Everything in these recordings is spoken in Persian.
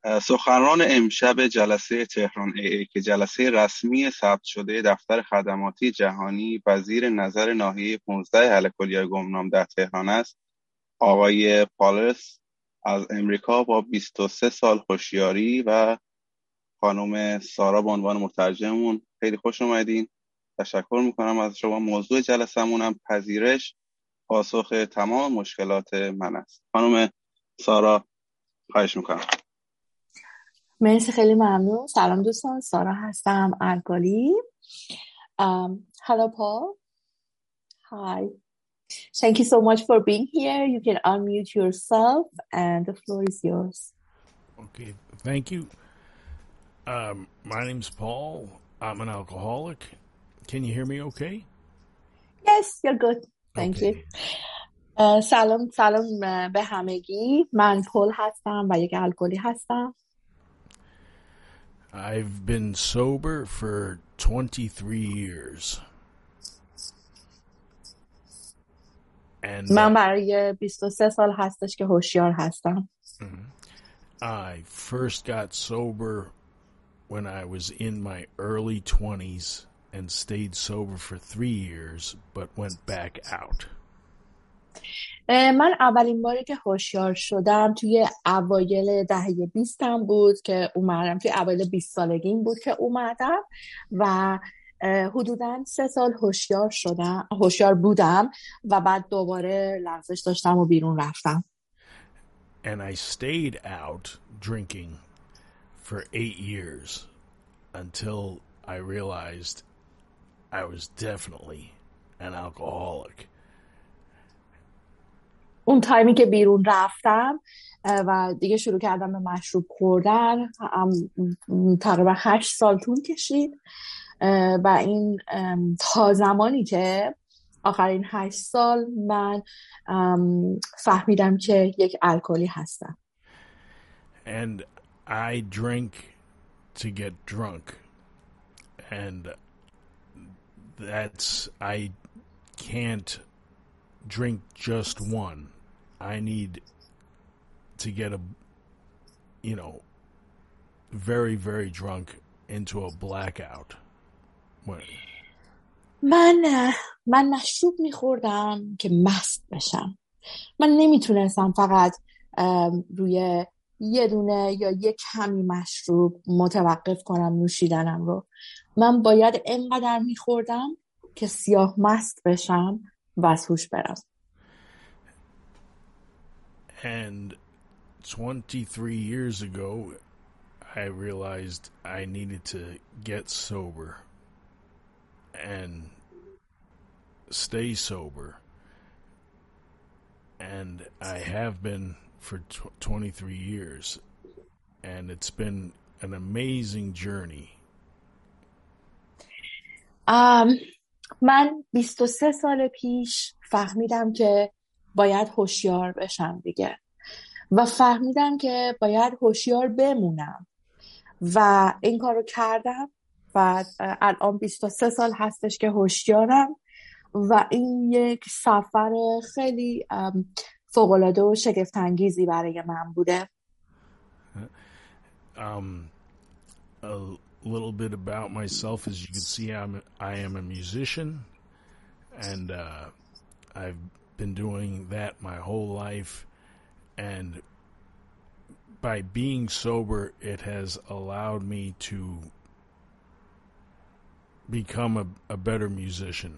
سخنران امشب جلسه تهران ای که جلسه رسمی ثبت شده دفتر خدماتی جهانی و زیر نظر ناحیه 15 هلکلیای گمنام در تهران است، آقای پالس از امریکا با 23 سال هوشیاری و خانم سارا به عنوان مترجممون، خیلی خوش اومدین. تشکر میکنم از شما. موضوع جلسمون هم پذیرش پاسخ تمام مشکلات من است. خانم سارا، خواهش میکنم. مرسی، خیلی ممنون. سلام دوستان، سارا هستم، الگالی. Hello Paul. Hi. Thank you so much for being here. You can unmute yourself and the floor is yours. Okay, thank you. My name's Paul. I'm an alcoholic. Can you hear me okay? Yes, you're good. Thank Okay. you. سلام به همگی. من پول هستم و یک الکلی هستم. I've been sober for 23 years. And من برای 23 سال هستش که هوشیار هستم. I first got sober when I was in my early 20s and stayed sober for 3 years but went back out. من اولین باری که هوشیار شدم توی اوایل دهه 20 بود که اومدم، توی اوایل 20 سالگیم بود که اومدم و حدوداً 3 سال هوشیار بودم و بعد دوباره لغزش داشتم و بیرون رفتم. And I stayed out drinking for 8 years until I realized I was definitely an alcoholic. اون تایمی که بیرون رفتم و دیگه شروع کردم به مشروب خوردن، تقریبا 8 سال طول کشید و این تا زمانی که آخرین 8 سال من فهمیدم که یک الکلی هستم. And I drink to get drunk. And I can't drink just one. I need to get very, very drunk into a blackout. من مشروب میخوردم که مست بشم. من نمیتونستم فقط روی یه دونه یا یک کمی مشروب متوقف کنم نوشیدنم رو. من باید اینقدر میخوردم که سیاه مست بشم و از هوش برم. And 23 years ago, I realized I needed to get sober and stay sober. And I have been for 23 years. And it's been an amazing journey. من 23 سال پیش فهمیدم که باید هوشیار بشم دیگه و فهمیدم که باید هوشیار بمونم و این کارو کردم و الان 23 سال هستش که هوشیارم و این یک سفر خیلی فوق‌العاده و شگفت‌انگیزی برای من بوده. A little bit about myself, as you can see, I am a musician, and I've been doing that my whole life, and by being sober, it has allowed me to become a better musician.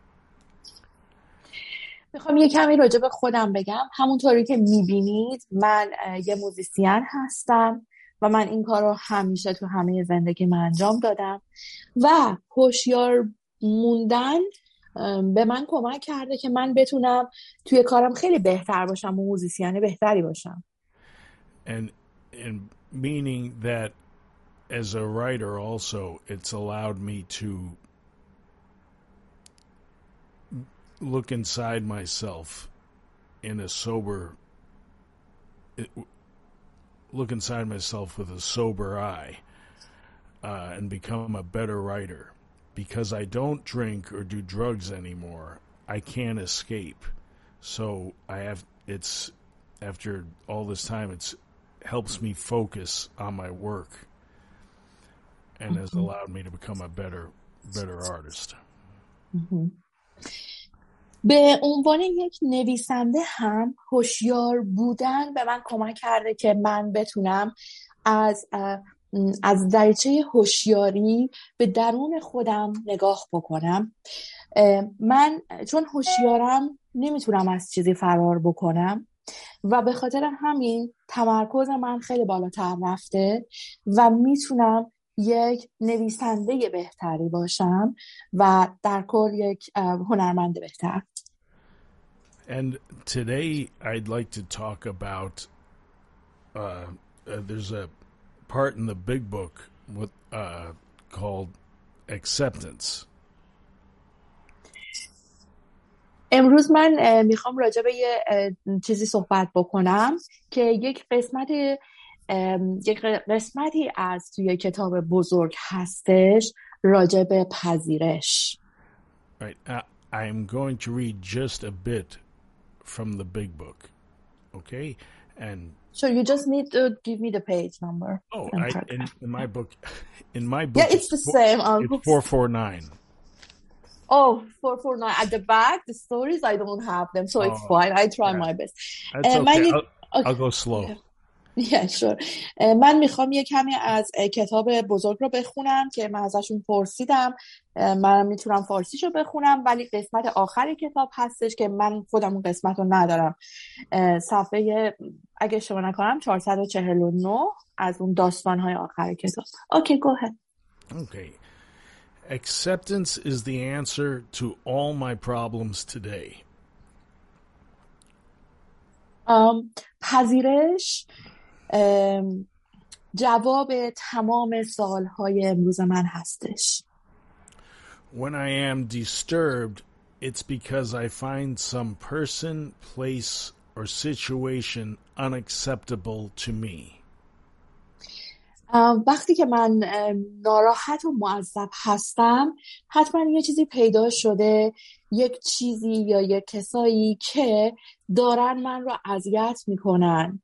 میخوام یه کمی راجع به خودم بگم. همونطوری که میبینید من یه موزیسین هستم و من این کار رو همیشه تو همه زندگی من انجام دادم و هوشیار موندن به من کمک کرده که من بتونم توی کارم خیلی بهتر باشم و موزیسین بهتری باشم. And meaning that as a writer also, it's allowed me to look inside myself in a sober look inside myself with a sober eye and become a better writer. Because I don't drink or do drugs anymore, I can't escape. So it's after all this time, it's helps me focus on my work and has allowed me to become a better artist. به عنوان یک نویسنده هم هوشیار بودن به من کمک کرده که من بتونم از دریچه هوشیاری به درون خودم نگاه بکنم. من چون هوشیارم نمیتونم از چیزی فرار بکنم و به خاطر همین تمرکز من خیلی بالاتر رفته و میتونم یک نویسنده بهتری باشم و در کل یک هنرمند بهتر. And today I'd like to talk about there's a part in the big book with called acceptance. امروز من میخوام راجع به یه چیزی صحبت بکنم که یک قسمتی از توی کتاب بزرگ هستش راجع به پذیرش. Right. I'm going to read just a bit from the big book. Okay? And so you just need to give me the page number. Oh, in my book yeah, it's the same. It's 449. Oh, 449 at the back. The stories I don't have them, so it's fine. I try my best. That's okay. I'll go slow. Yeah, sure. من میخوام یه کمی از کتاب بزرگ رو بخونم که من ازشون پرسیدم. من میتونم فارسیشو بخونم ولی قسمت آخر کتاب هستش که من خودم اون قسمت رو ندارم. صفحه اگه اشتباه نکنم 449 از اون داستان‌های آخر کتاب. Okay, go ahead. Okay. Acceptance is the answer to all my problems today. پذیرش جواب تمام سوالهای امروز من هستش. When I am disturbed, it's because I find some person, place, or situation unacceptable to me. وقتی که من ناراحت و معذب هستم حتما یه چیزی پیدا شده، یک چیزی یا یک کسایی که دارن من رو اذیت میکنن.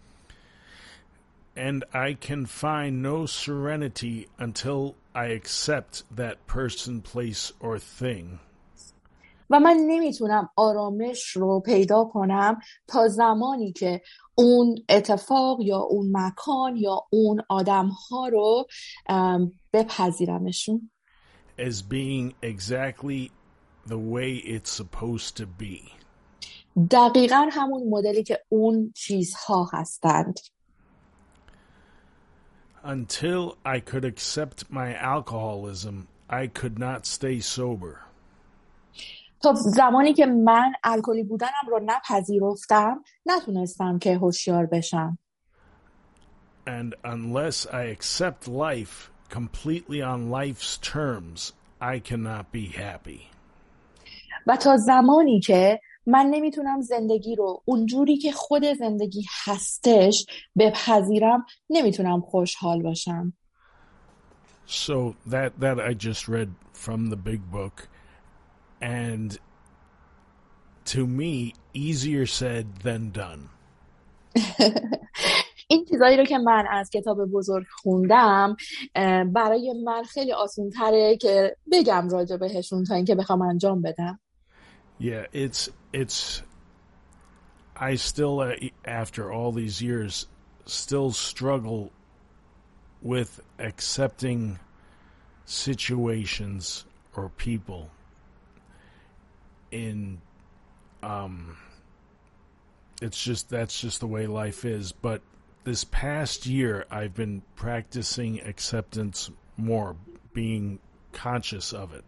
And I can find no serenity until I accept that person, place, or thing. و من نمیتونم آرامش رو پیدا کنم تا زمانی که اون اتفاق یا اون مکان یا اون آدم‌ها رو بپذیرمشون. As being exactly the way it's supposed to be. دقیقاً همون مدلی که اون چیزها هستند. Until I could accept my alcoholism, I could not stay sober. تا زمانی که من الکلی بودنم رو نپذیرفتم نتونستم که هوشیار بشم. And unless I accept life completely on life's terms, I cannot be happy. و تا زمانی که من nemitunam زندگی رو اونجوری که خود زندگی هستش بپذیرم نمیتونم خوشحال باشم. So that I just read from the big book, and to me, easier said than done. این چیزایی رو که من از کتاب بزرگ خوندم برای من خیلی آسان‌تره که بگم راجع بهشون تا اینکه بخوام انجام بدم. Yeah, it's I still after all these years still struggle with accepting situations or people in that's just the way life is, but this past year I've been practicing acceptance more, being conscious of it.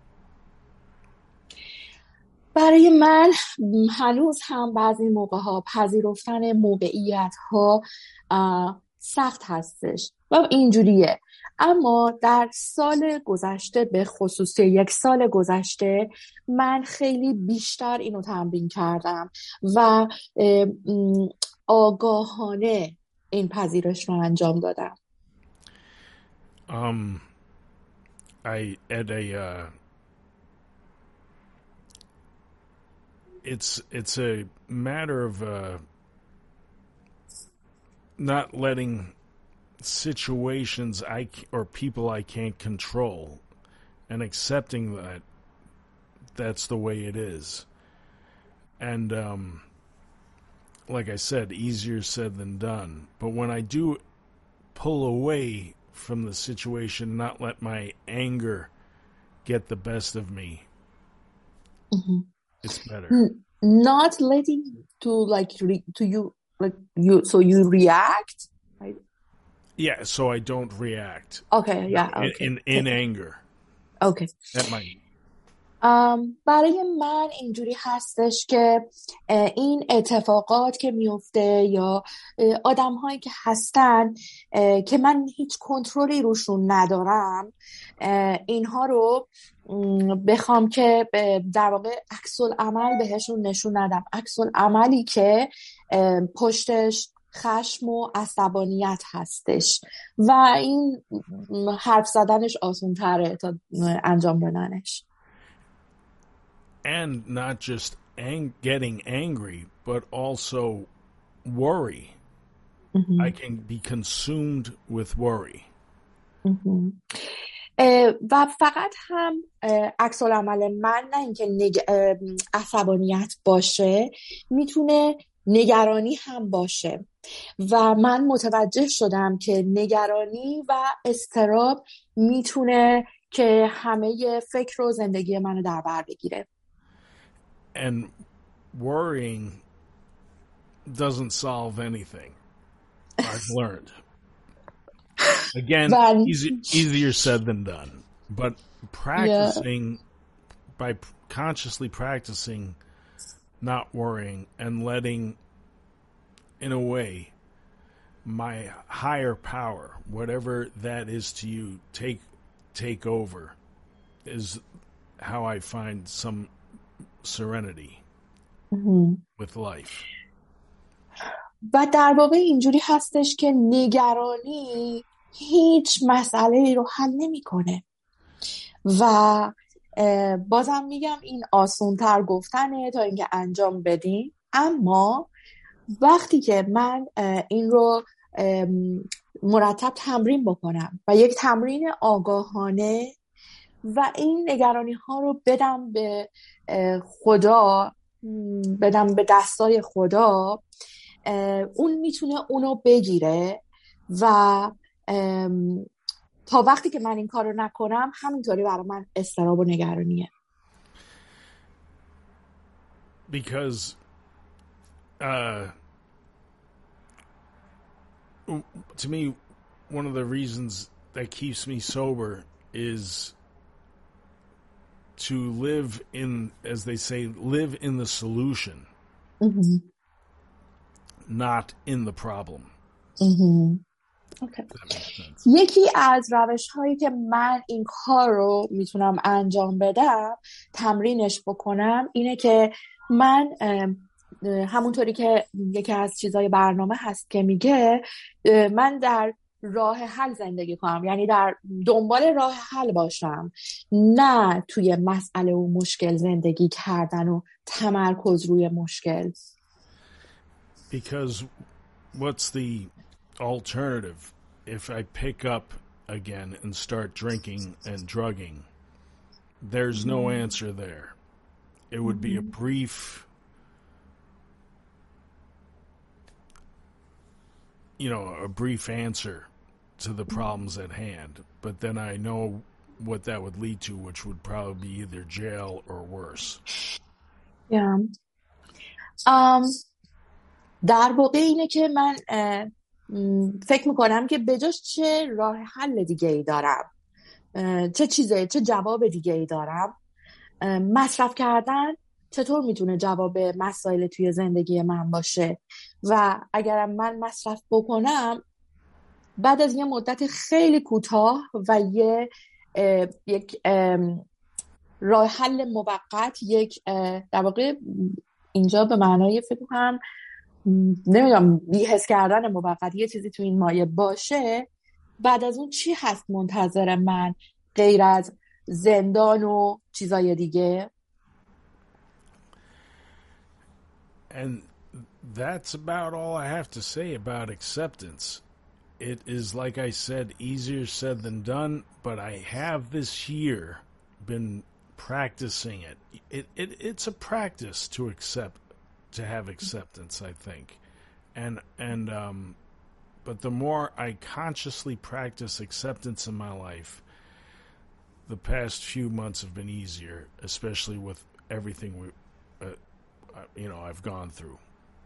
برای من هنوز هم بعضی موقع‌ها پذیرفتن موقعیت‌ها سخت هستش و اینجوریه، اما در سال گذشته به خصوص 1 سال گذشته من خیلی بیشتر اینو تمرین کردم و آگاهانه این پذیرش رو انجام دادم. I at a it's a matter of not letting situations or people I can't control, and accepting that that's the way it is. And like I said, easier said than done. But when I do pull away from the situation, not let my anger get the best of me, it's better. Not letting so you react. Right? Yeah, so I don't react. Okay, yeah, okay. In anger. Okay. That might. برای من اینجوری هستش که این اتفاقات که میفته یا آدم هایی که هستن که من هیچ کنترلی روشون ندارم، اینها رو بخوام که در واقع عکس العمل بهشون نشون ندم، عکس العملی که پشتش خشم و عصبانیت هستش و این حرف زدنش آسان تره تا انجام دادنش. And not just getting angry, but also worry. I can be consumed with worry. و فقط هم عکس العمل من نه اینکه عصبانیت باشه، میتونه نگرانی هم باشه و من متوجه شدم که نگرانی و اضطراب میتونه که همه فکر و زندگی منو در بر بگیره. And worrying doesn't solve anything. I've learned. Again, easier said than done. But practicing, by consciously practicing not worrying and letting, in a way, my higher power, whatever that is to you, take over, is how I find some serenity with life. و در واقع اینجوری هستش که نگرانی هیچ مسئله رو حل نمی‌کنه و بازم میگم این آسان‌تر گفتنه تا اینکه انجام بدیم، اما وقتی که من این رو مرتب تمرین بکنم و یک تمرین آگاهانه و این نگرانی ها رو بدم به خدا، بدم به دستای خدا، اون میتونه اونو بگیره و تا وقتی که من این کار رو نکنم همینطوری برای من اضطراب و نگرانیه. Because to me, one of the reasons that keeps me sober is to live in, as they say, live in the solution, not in the problem. Okay. یکی از روش هایی که من این کار رو میتونم انجام بدم، تمرینش بکنم، اینه که من همونطوری که یکی از چیزای برنامه هست که میگه من در راه حل زندگی کنم، یعنی در دنبال راه حل باشم، نه توی مسئله و مشکل زندگی کردن و تمرکز روی مشکل. Because what's the alternative if I pick up again and start drinking and drugging? There's no answer there. It would be a brief, a brief answer to the problems at hand. But then I know what that would lead to, which would probably be either jail or worse. Yeah. در واقع اینه که من فکر میکنم که بجاش چه راه حل دیگه ای دارم، چه جواب دیگه ای دارم، مصرف کردن چطور میتونه جواب مسائل توی زندگی من باشه و اگرم من مصرف بکنم بعد از یه مدت خیلی کوتاه و یک راه حل موقت، یک در واقع اینجا به معنای فکر کنم نمیدونم بی‌حس کردن موقت، یه چیزی تو این مایه باشه، بعد از اون چی هست منتظر من غیر از زندان و چیزای دیگه؟ And that's about all I have to say about acceptance. It is, like I said, easier said than done, but I have this year been practicing it. It's a practice to have acceptance, I think. But the more I consciously practice acceptance in my life, the past few months have been easier, especially with everything I've gone through.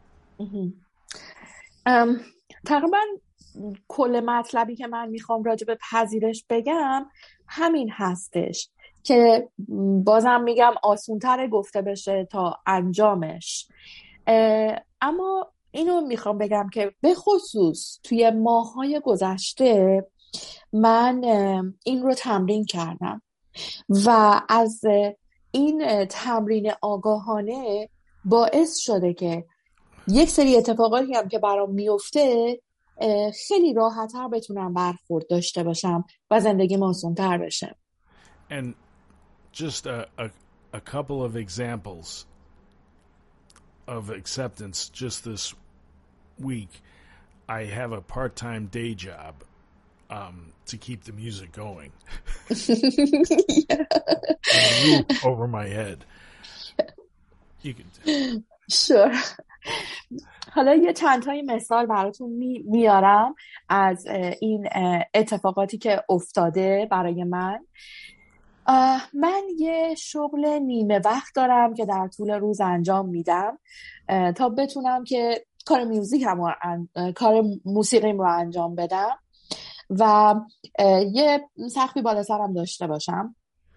تقریبا کل مطلبی که من میخوام راجع به پذیرش بگم همین هستش که بازم میگم آسونتره گفته بشه تا انجامش. اما اینو میخوام بگم که به خصوص توی ماه‌های گذشته من این رو تمرین کردم و از این تمرین آگاهانه باعث شده که یک سری اتفاقاتی هم که برام میفته خیلی راحت‌تر بتونم برخورد داشته باشم و زندگیم آسان‌تر بشه. And just a couple of examples of acceptance just this week. I have a part-time day job to keep the music going. Roof over my head. You can Sure. حالا یه چند تایی مثال براتون میارم از این اتفاقاتی که افتاده برای من. من یه شغل نیمه وقت دارم که در طول روز انجام میدم تا بتونم که کار موسیقیم رو انجام بدم و یه سقفی بالا سرم داشته باشم.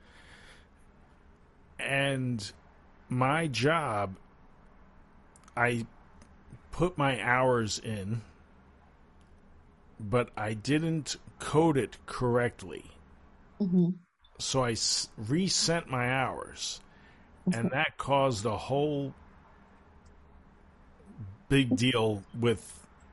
And my job, I put my hours in, but I didn't code it correctly. Mm-hmm. So I resent my hours, and that caused a whole big deal with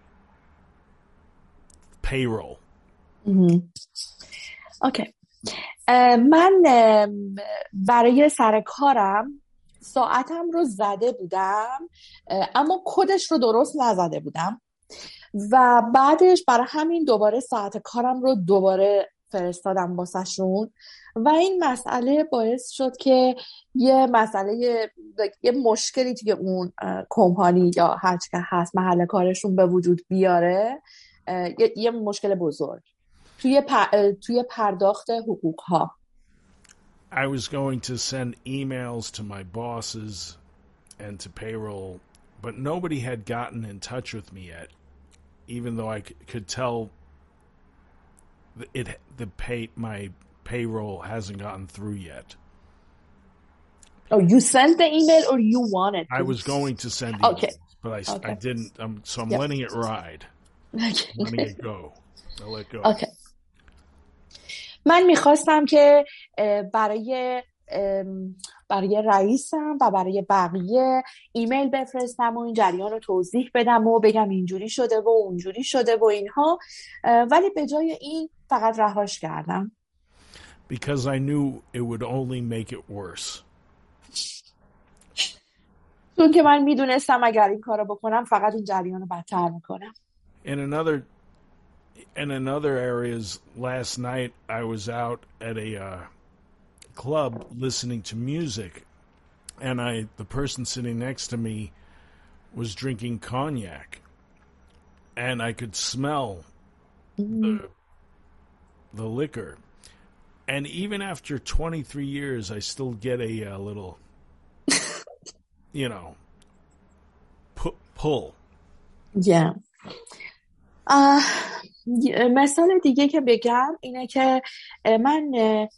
payroll. Mm-hmm. Okay. من برای سر کارم ساعتم رو زده بودم اما کدش رو درست نزده بودم و بعدش برای همین دوباره ساعت کارم رو دوباره فرستادم واسهشون و این مسئله باعث شد که یه مشکلی توی اون کمپانی یا هر چی که هست محل کارشون به وجود بیاره، یه مشکل بزرگ توی پرداخت حقوق ها. I was going to send emails to my bosses and to payroll, but nobody had gotten in touch with me yet, even though I could tell my payroll hasn't gotten through yet. Oh, you sent the email or you wanted to? I was going to send emails, okay. But I didn't, so I'm letting it ride. Okay. I'm letting it go. I'll let go. Okay. من میخواستم که برای رئیسم و برای بقیه ایمیل بفرستم و این جریان رو توضیح بدم و بگم اینجوری شده و اونجوری شده و اینها، ولی به جای این فقط رهاش کردم. Because I knew it would only make it worse. چون که من میدونستم اگر این کارو بکنم فقط این جریان رو بدتر میکنم. In another areas, last night I was out at a club listening to music, and the person sitting next to me was drinking cognac, and I could smell the liquor. And even after 23 years, I still get a little, pull. Yeah. مثال دیگه که بگم اینه که من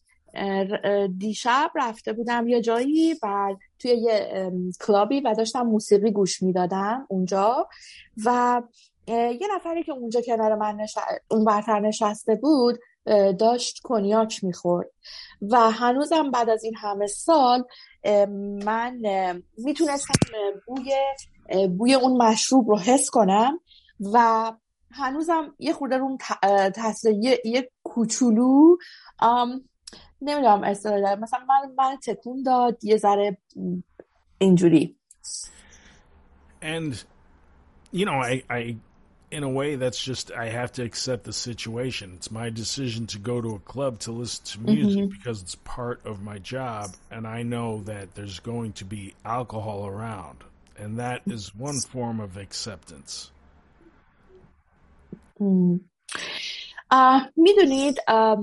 دیشب رفته بودم یه جایی و توی یه کلابی و داشتم موسیقی گوش میدادم اونجا و یه نفری که اونجا کنار من اون برتر نشسته بود داشت کنیاک میخورد و هنوزم بعد از این همه سال من میتونستم بوی اون مشروب رو حس کنم و هنوزم یه خورده روم تاثیر یه کوچولو نمیدونم اصلا مثلا من تکون داد یه ذره اینجوری. And you know, I in a way, that's just, I have to accept the situation. It's my decision to go to a club to listen to music because it's part of my job, and I know that there's going to be alcohol around, and that is one form of acceptance. میدونید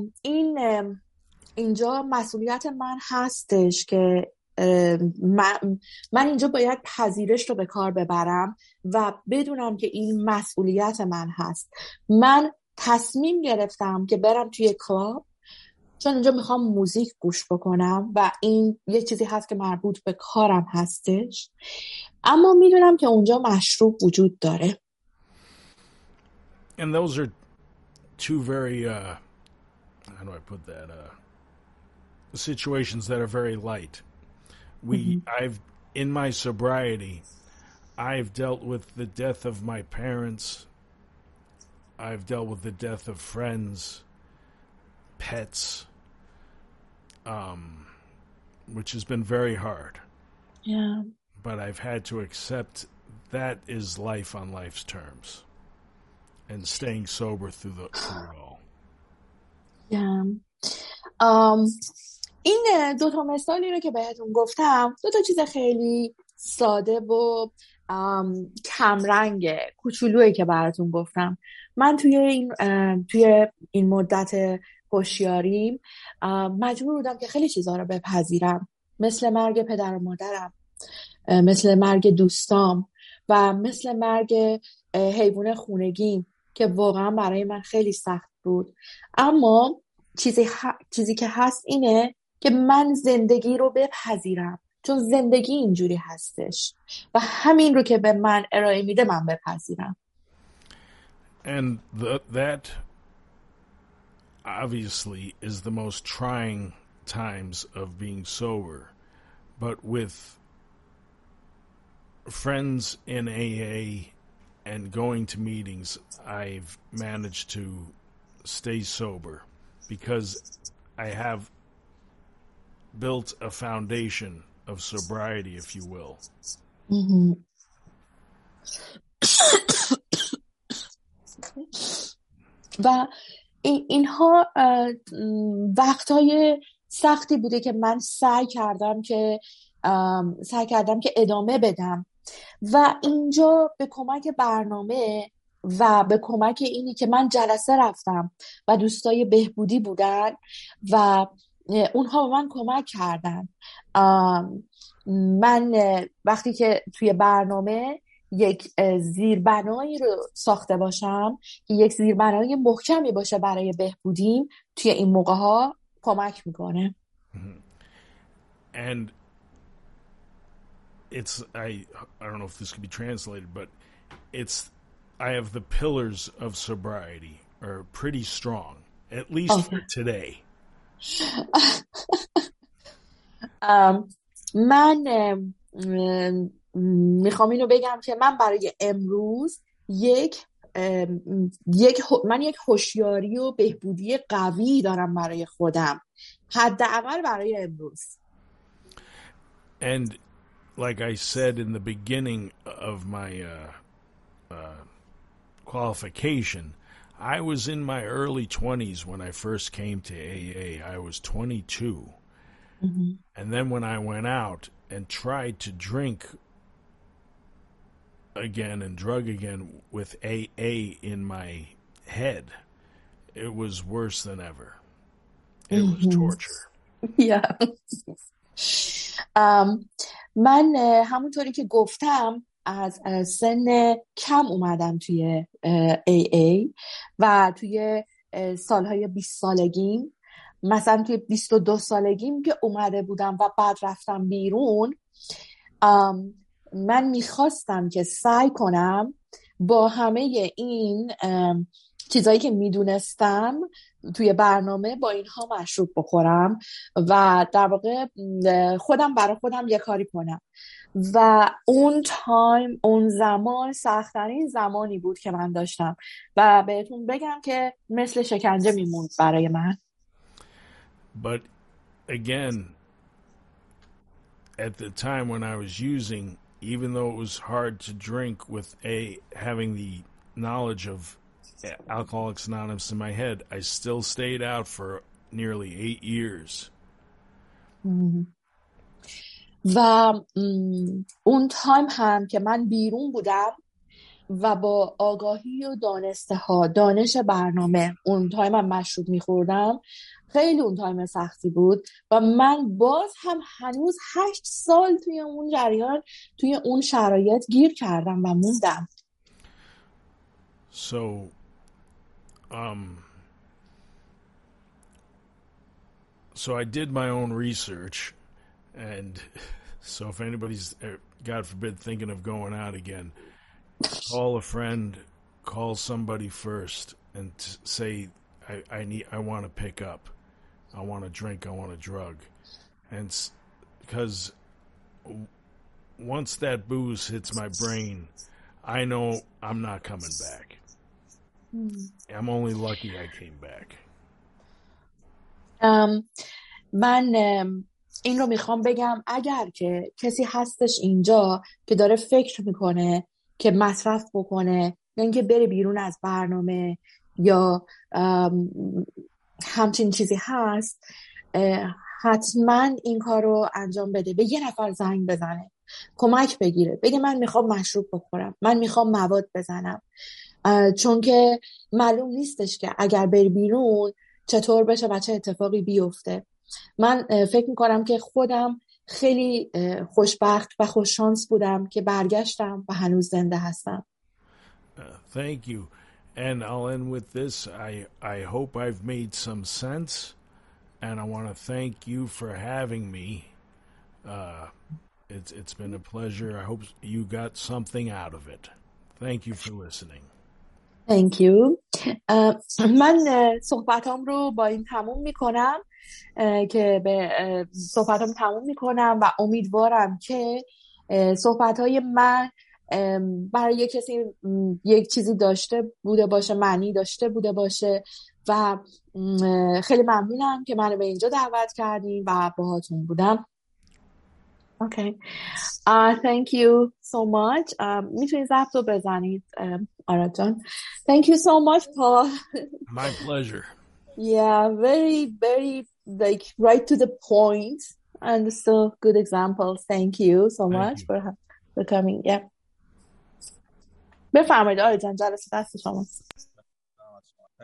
اینجا مسئولیت من هستش که من اینجا باید پذیرش رو به کار ببرم و بدونم که این مسئولیت من هست. من تصمیم گرفتم که برم توی کلاب چون اینجا میخوام موزیک گوش بکنم و این یه چیزی هست که مربوط به کارم هستش، اما میدونم که اونجا مشروب وجود داره. And those are two very, how do I put that, situations that are very light. I've, in my sobriety, I've dealt with the death of my parents. I've dealt with the death of friends, pets, which has been very hard. Yeah. But I've had to accept that is life on life's terms and staying sober through it all. Yeah. این دوتا مثالی رو که بهتون گفتم دوتا چیز خیلی ساده و کمرنگ کوچولویی که براتون گفتم. من توی این مدت هوشیاریم مجبور بودم که خیلی چیزها رو بپذیرم، مثل مرگ پدر و مادرم، مثل مرگ دوستام و مثل مرگ حیوان خونگیم که واقعا برای من خیلی سخت بود. اما چیزی که هست اینه که من زندگی رو بپذیرم، چون زندگی اینجوری هستش و همین رو که به من ارائه میده من بپذیرم. And that obviously is the most trying times of being sober, but with friends in AA and going to meetings, I've managed to stay sober because I have built a foundation of sobriety, if you will. و اینها وقتهای سختی بوده که من سعی کردم که ادامه بدم و اینجا به کمک برنامه و به کمک اینی که من جلسه رفتم و دوستای بهبودی بودن و اونها به من کمک کردن. من وقتی که توی برنامه یک زیربنایی رو ساخته باشم که یک زیربنای محکمی باشه برای بهبودیم، توی این موقع ها کمک میکنه. And it's I don't know if this could be translated, but it's I have the pillars of sobriety are pretty strong, at least for today. من میخوام اینو بگم که من برای امروز من یک هوشیاری و بهبودی قوی دارم برای خودم، حداقل برای امروز. And like I said in the beginning of my qualification, I was in my early 20s when I first came to AA. I was 22. And then when I went out and tried to drink again and drug again with AA in my head, it was worse than ever. It was torture. Yeah. من همونطوری که گفتم از سن کم اومدم توی AA و توی سالهای 20 سالگیم، مثلا توی 22 سالگیم که اومده بودم و بعد رفتم بیرون، من میخواستم که سعی کنم با همه این چیزایی که میدونستم توی برنامه با اینها مشروب بخورم و در واقع خودم برای خودم یه کاری کنم و اون زمان سخت‌ترین زمانی بود که من داشتم و بهتون بگم که مثل شکنجه میموند برای من. But again, at the time when I was using, even though it was hard to drink with having the knowledge of Alcoholics Anonymous in my head, I still stayed out for nearly 8 years. و اون تایم هم که من بیرون بودم و با آگاهی و دانش برنامه اون تایم هم مشروب میخوردم، خیلی اون تایم سختی بود و من باز هم هنوز 8 سال توی اون جریان، توی اون شرایط گیر کردم و موندم. So I did my own research, and so if anybody's, God forbid, thinking of going out again, call a friend, call somebody first, and say, I want to pick up, I want to drink, I want a drug, and because once that booze hits my brain, I know I'm not coming back. I'm only lucky I came back. من این رو میخوام بگم اگر که کسی هستش اینجا که داره فکر میکنه که مصرف بکنه یا اینکه بره بیرون از برنامه یا همچین چیزی هست، حتما این کار رو انجام بده، به یه نفر زنگ بزنه، کمک بگیره، بگه من میخوام مشروب بخورم، من میخوام مواد بزنم، چون که معلوم نیستش که اگر بری بیرون چطور بشه و چه اتفاقی بیفته. من فکر میکنم که خودم خیلی خوشبخت و خوششانس بودم که برگشتم و هنوز زنده هستم. Thank you. And I'll end with this. I hope I've made some sense, and I want to thank you for having me. It's been a pleasure. I hope you got something out of it. Thank you for listening. Thank you. من صحبتام رو با این تموم میکنم که به صحبتام تموم میکنم و امیدوارم که صحبتهای من برای کسی یک چیزی داشته بوده باشه، معنی داشته بوده باشه و خیلی ممنونم که منو به اینجا دعوت کردین و باهاتون بودم. Okay. Thank you so much. میتونید ضبط رو بزنید آراد جان. Thank you so much, Paul. My pleasure. Yeah, very, very like right to the point and still good examples. Thank you so much for coming. Yeah. بفرمایید آراد جان، جلسه دست شما.